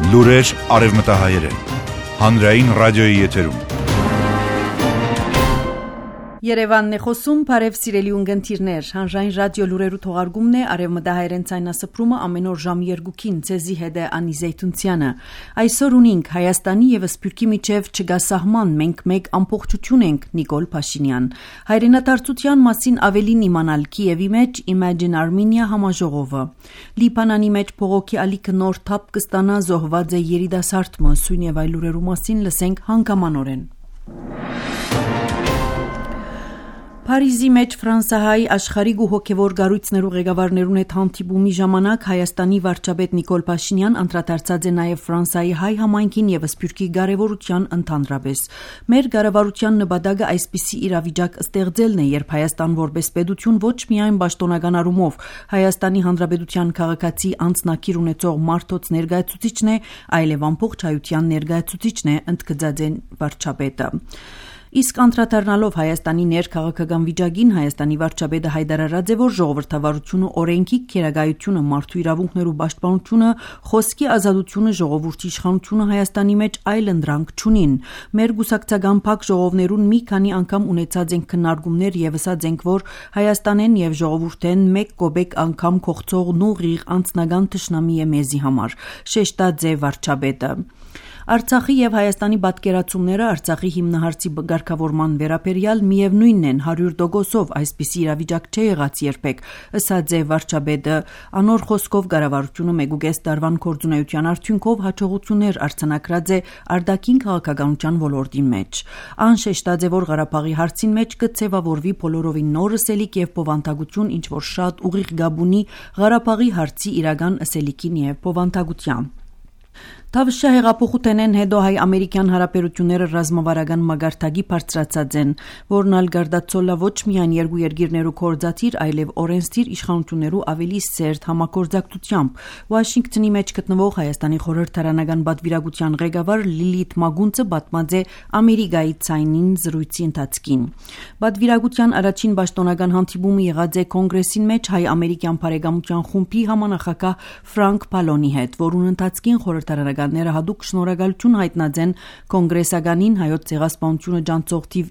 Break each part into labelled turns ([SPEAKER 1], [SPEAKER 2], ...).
[SPEAKER 1] Լուրեր արևմտահայերեն, հանրային ռադիոյի եթերում։
[SPEAKER 2] Երևանն է խոսում, բարև սիրելի ունգընտիրներ, հանրային ռադիո լուրերու թողարկումն է արևմտահայերեն ցայնասփռումը ամեն օր ժամ 2-ին ցեզի հետ է Անի Զեյթունցյանը։ Այսօր ունենք Հայաստանի եւ Սփյուռքի միջև չգա սահման, մենք մեկ ամբողջություն ենք Նիկոլ Փաշինյան։ Հայրենադարձության մասին ավելին իմանալ Կիևի մեջ Imagine Armenia համաժողովը։ Լիբանանի մեջ փողոքի ալիքը նոր թափ կստանա, զոհված է երիտասարդ մոսույն եւ այլ լուրերու մասին լսենք հանգամանորեն։ Փարիզի մեջ ֆրանսահայ աշխարհիկ ու հոգևոր գառույցներու ղեկավարներուն հետ հանդիպումի ժամանակ Հայաստանի վարչապետ Նիկոլ Փաշինյան անդրադարձած է նաև Ֆրանսայի հայ համայնքին եւ Սփյուռքի կարեւորության ընդհանրապես։ Մեր կառավարության նպատակը այսպիսի իրավիճակ ստեղծելն է, երբ Հայաստան որպես պետություն ոչ միայն պաշտոնական առումով Հայաստանի Հանրապետության քաղաքացի անձնակիր ունեցող մարդոց ներկայացուցիչն է, այլև ամբողջ հայության ներկայացուցիչն է, ընդգծած է վարչապետը։ Իսկ անդրադառնալով Հայաստանի ներքաղաքական վիճակին Հայաստանի վարչապետը հայտարարած է, որ ժողովրդավարությունը, օրենքի քերագայությունը, մարդու իրավունքներու պաշտպանությունը, խոսքի ազատությունը, ժողովրդի իշխանությունը Հայաստանի մեջ այլ ընդրանք չունին։ Մեր գուսակցական փակ ժողովներուն մի քանի անգամ ունեցած ենք քննարկումներ եւ ասած ենք, որ Հայաստանեն եւ ժողովուրդեն մեկ կոպեկ անգամ կողցող նուղիղ անձնական թշնամի է մեզի համար, շեշտած է վարչապետը։ Արցախի եւ Հայաստանի պատկերացումները Արցախի հիմնահարցի ղեկավարման վերաբերյալ միևնույնն են 100%-ով այսպիսի իրավիճակ չի եղած երբեք, ըսած է վարչապետը, անոր խոսքով կառավարությունը մեգուկես տարվան կորձունեության արդյունքով հաջողություններ արձանագրած է արտաքին քաղաքականության ոլորտի մեջ։ Անշեշտած է, որ Ղարաբաղի հարցին մեջ կցևավորվի բոլորովին նոր ըսելիք եւ բովանդակություն, ինչ որ շատ ուղիղ գաբ ունի Ղարաբաղի հարցի իրական ըսելիքին եւ բովանդակության։ Թավշյա հեղափոխութենեն հետո հայ-ամերիկյան հարաբերությունները ռազմավարական մագարտակի բարձրացած են, որն ալ գարդացոլա ոչ միայն երկու երկիրներու կորձաթիր, այլև օրենսդիր իշխանություններու ավելի սերտ համագործակցությամբ։ Վաշինգտոնի մեջ գտնվող Հայաստանի խորհրդարանական պատվիրակության ղեկավար Լիլիթ Մագունցը պատմած է Ամերիկայի ցայնին զրույցի ընթացքին։ Պատվիրակության առաջին պաշտոնական հանդիպումը եղած է կոնգրեսին մեջ հայ-ամերիկյան բարեկամության խումբի համանախագահ Ֆրանկ Պալոնի հետ, որուն ընթացքին խորհրդարանական հատուկ շնորհակալություն հայտնած են կոնգրեսականին հայոց ցեղասպանությունը ջանցող թիվ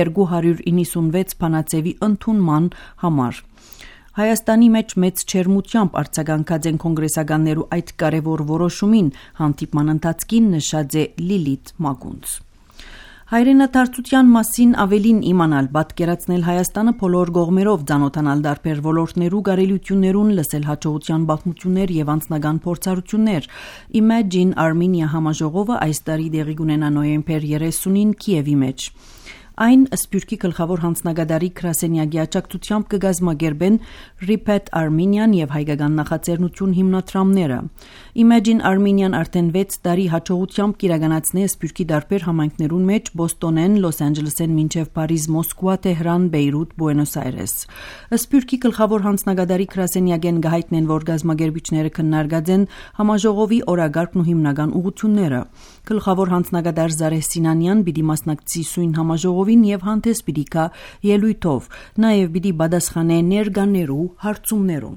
[SPEAKER 2] 296 բանաձևի ընդունման համար։ Հայաստանի մեջ մեծ չերմությամբ արձագանքած են կոնգրեսականներու այդ կարևոր որոշումին, հանդիպման ընթացքին նշած է Լիլիթ Մագունց։ Հայրենադարձության մասին ավելին իմանալ, պատկերացնել Հայաստանը բոլոր կողմերով, ծանոթանալ տարբեր ոլորտներու կարելիություններուն, լսել հաջողության պատմություններ եւ անձնական փորձառություններ։ Imagine Armenia համաժողովը այս տարի տեղի կունենա նոյեմբեր 30-ին Կիևի մեջ։ Այն Սփյուռքի գլխավոր հանձնագետարի Քրասենյակի աջակցությամբ կգազմագերբեն Repeat Armenian եւ հայկական նախաձեռնություն հիմնադրամները։ Imagine Armenian արդեն 6 տարի հաջողությամբ կիրականացնե Սփյուռքի տարբեր համայնքներուն մեջ Բոստոնեն, Լոս Անջելեսեն մինչև Փարիզ, Մոսկվա, Թեհրան, Բեյրութ, Բուենոս Այրես։ Սփյուռքի գլխավոր հանձնագետարի Քրասենյակեն գահիտնեն, որ գազմագերբիչները քննարկած են համաժողովի օրագարկն ու հիմնական ուղղությունները։ Գլխավոր հանձնագետար Զարեհ Սինանյան պիտի մասնակցի սույն համաժողովին եւ հանդես պիտի գա ելույթով, նաեւ պիտի պատասխանե ներկաներու հարցումներուն։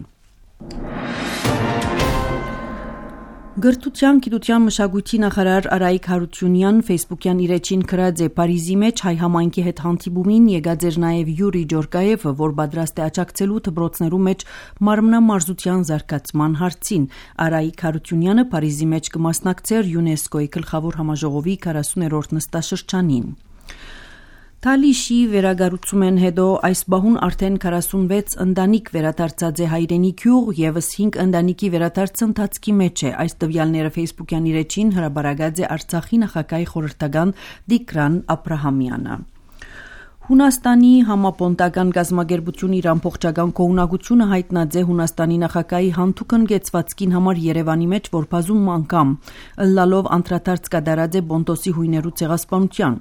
[SPEAKER 2] Գրթության, գիտության, մշակույթի նախարար Արայիկ Հարությունյան Facebook-յան իր էջին գրած է Փարիզի մեջ հայ համայնքի հետ հանդիպումին եկած էր նաև Յուրի Ջորկաևը, որ պատրաստ է աջակցելու դպրոցներու մեջ մարմնամարզության զարգացման հարցին։ Արայիկ Հարությունյանը Փարիզի մեջ կմասնակցեր ՅՈՒՆԵՍԿՕ-ի գլխավոր համաժողովի 40-րդ նստաշրջանին։ Թալիշի վերագառուցումեն հետո այս բահուն արդեն 46 ընտանիք վերադարձած է հայրենի գյուղ, եւս 5 ընտանիքի վերադարձ ընթացքի մեջ է։ Այս տվյալները Facebook-յան իր էջին հրաբարացած է Արցախի նախագահի խորհրդական Տիգրան Աբրահամյանը։ Հունաստանի համապոնտական գազագերբությունը իր ամբողջական կողմնակությունը հայտնած է Հունաստանի նախագահի հանդուկն գեցվածքին համար Երևանի մեջ, որ բազում անգամ լալով անդրադարձ կատարած է Բոնտոսի հույներու ցեղասպանության։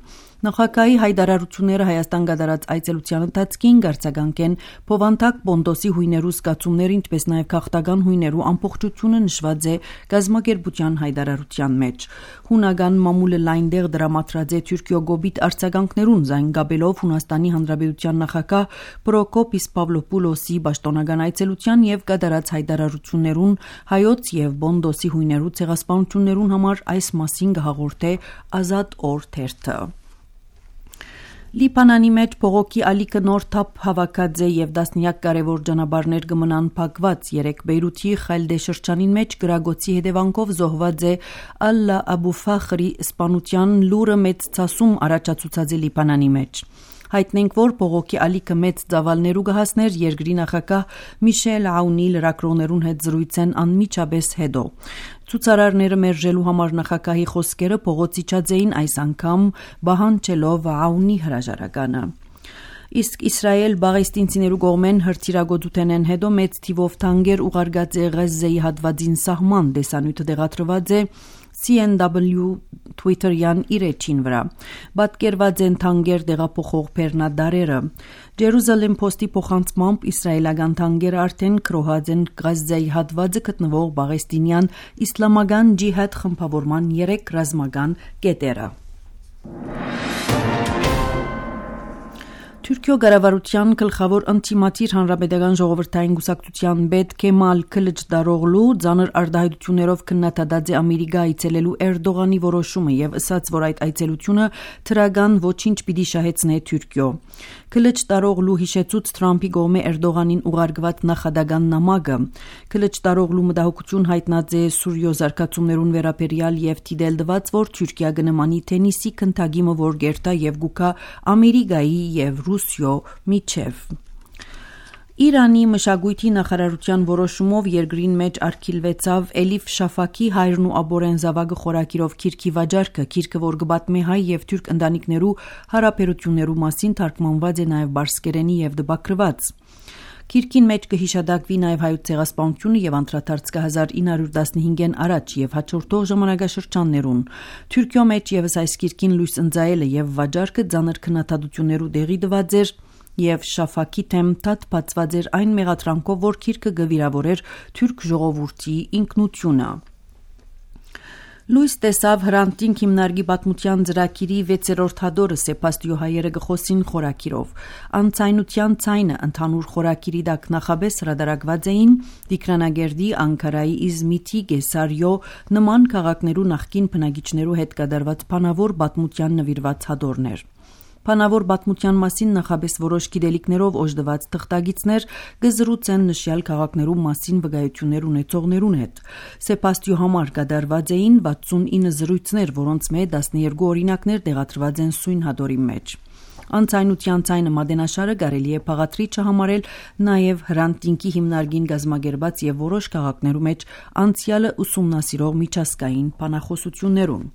[SPEAKER 2] Նախագահի հայտարարությունները Հայաստան գդարած այցելության ընթացքին գարցականքեն Փովանտակ Բոնդոսի հույներու զգացումները, ինչպես նաև քաղաքական հույներու ամբողջությունը նշված է գազམ་ակերպության հայտարարության մեջ։ Հունական մամուլը լայնդեղ դրամատրած է Թուրքիո գոբիտ արձագանքներուն զայն գաբելով Հունաստանի Հանրապետության նախագահ Պրոկոպիս Պավլոպուլոսի պաշտոնական այցելության եւ գդարած հայտարարություններուն հայոց եւ Բոնդոսի հույներու ցեղասպանություններուն համար այս մասին գհաղորդե Ազատ օր թերթը։ Լիբանանի մեջ փողոքի ալիքը նոր թափ հավաքած է եւ դասնյակ կարևոր ճանապարհներ կմնան փակված։ Երեք Բեյրութի Խալդե շրջանին մեջ գրագոցի հետևանքով զոհված է Ալլա Աբու Ֆախրի սպանության լուրը մեծ ցասում առաջացուցած է Լիբանանի մեջ։ Հայտնենք, որ փողոքի ալիքը մեծ ծավալներու կհասներ երկրի նախագահ Միշել Աունի լրագրողներուն հետ զրույցեն անմիջապես հետո։ Ցուցարարները մերժելու համար նախագահի խոսքերը փողոցիչած էին այս անգամ բահանջելով Աունի հրաժարականը։ Իսկ Իսրայել բաղեստինցիներու կողմեն հրթիռագործութեն հետո մեծ թիվով թանկեր ուղարկած է Ղազայի հատվածին սահման դեսանյութը դեղատրված է CNW Twitter-յան իր էջին վրա։ Պատկերված են թանկեր դեղափոխող բեռնադարերը։ Jerusalem Post-ի փոխանցմամբ իսրայելական թանկերը արդեն քրոհած են Ղազայի հատվածը գտնվող բաղեստինյան իսլամական ջիհադ խմբավորման 3 ռազմական կետերը։ Թուրքիո կառավարության գլխավոր ընդդիմադիր հանրապետական ժողովրդային կուսակցության պետ Քեմալ Քլիչդարօղլու ծանր արտահայտություններով քննադատած է Ամերիկա այցելելու Էրդողանի որոշումը եւ ասաց, որ այդ այցելությունը թրական ոչինչ պիտի շահեցնե Թուրքիո։ Քլիչդարօղլու հիշեցուց Թրամփի կողմէ Էրդողանին ուղարկված նախադական նամակը։ Քլիչդարօղլու մտահոգություն հայտնած է Սուրիո զարգացումներուն վերաբերյալ եւ թիդելդված, որ Թուրքիա կնմանի Թենիսի քննադիմը, որ գերտա եւ գուկա Ամերիկայի եւ Ռուսիո միջև։ Իրանի մշակույթի նախարարության որոշումով երկրին մեջ արգելվեցավ Էլիֆ Շաֆակի հայրն ու աբորեն զավակը խորակիրով քիրքի վաճառքը, քիրքը, որ գբատմե հայ եւ թուրք ընտանիքներու հարաբերություններու մասին թարգմանված է նաեւ բարսկերենի եւ դպակրված։ Քիրքին մեջ կհիշադակվի նաև հայոց ցեղասպանությունը եւ անդրադարձ 1915-ին առաջ եւ հաջորդող ժամանակաշրջաններուն։ Թուրքիո մեջ եւս այս քիրքին լույս ընծայելը եւ վաճառքը ծանր քննադատություններու դեղի տված էր եւ Շաֆակի թեմ դատապատված էր այն մեղադրանքով, որ քիրքը գվիրավորեր թուրք ժողովրդի ինքնությունը։ Լույս տեսավ Հրանտինք հիմնարկի պատմության ծրագիրի 6-րդ հատորը Սեբաստիո հայերը գխոսին խորակիրով։ Անցայնության ցայնը ընդհանուր խորակիրի դակ նախաբես հրադարակված էին Տիգրանագերդի, Անկարայի, Իզմիթի, Գեսարիո նման քաղաքներու նախկին բնակիչներու հետ կատարված բանավոր պատմության նվիրված հատորներ։ Բանավոր պատմության մասին նախաբես որոշ գիտելիքներով օժտված թղթագիծներ գզրուցեն նշյալ քաղաքներու մասին վկայություններ ունեցողներուն հետ։ Սեբաստիո համար կատարված էին 69 զրույցներ, որոնց մեջ 12 օրինակներ տեղադրված են սույն հատորի մեջ։ Անցայնության ցայնը մատենաշարը կարելի է փաղատրիչը համարել նաև Հրանտինքի հիմնարկին գազմագերբած եւ որոշ քաղաքներու մեջ անցյալը ուսումնասիրող միջազգային բանախոսություններուն։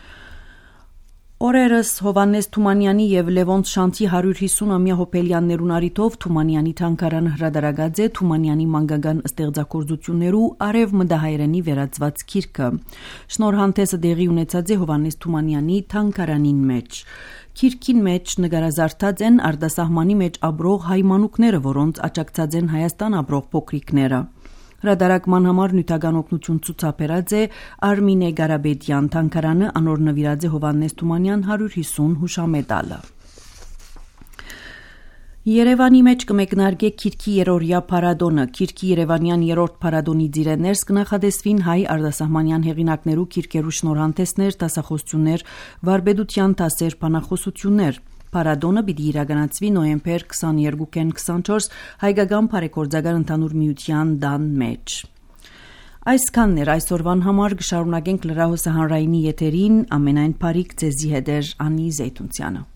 [SPEAKER 2] Օրերս Հովանես Թումանյանի եւ Լևոնց Շանթի 150-ամյա հոբելյաններուն արիթով Թումանյանի թանգարանը հրադարագած է Թումանյանի մանկական ստեղծագործություններու արև մտահայերենի վերածված քիրքը։ Շնորհանդեսը դեղի ունեցած է Հովանես Թումանյանի թանգարանին մեջ։ Քիրքին մեջ նկարազարդած են արտասահմանի մեջ ապրող հայ մանուկները, որոնց աջակցած են Հայաստան ապրող փոքրիկները։ Հրադարակման համար նյութական օգնություն ցուցաբերած է Արմինե Գարաբեդյան թանգարանը, անոր նվիրած է Հովանես Թումանյան 150 հուշամեդալը։ Երևանի մեջ կմեկնարկե Քիրքի երրորդյա փառատոնը։ Քիրքի Երևանյան երրորդ փառատոնի ծիրեներս կնախադեсվին հայ արտասահմանյան հեղինակներու քիրքերու շնորհանդեսներ, դասախոսություններ, վարպետության դասեր, բանախոսություններ։ Փառատոնը պիտի իրականացվի նոյեմբեր 22-ին 24 հայկական բարեգործական ընդհանուր միության դան մեջ։ Այսքանն էր այսօրվան համար, կշարունակենք լրահոսը հանրայինի եթերին, ամենայն բարիք ձեզի հետ էր Անի Զեյթունցյանը։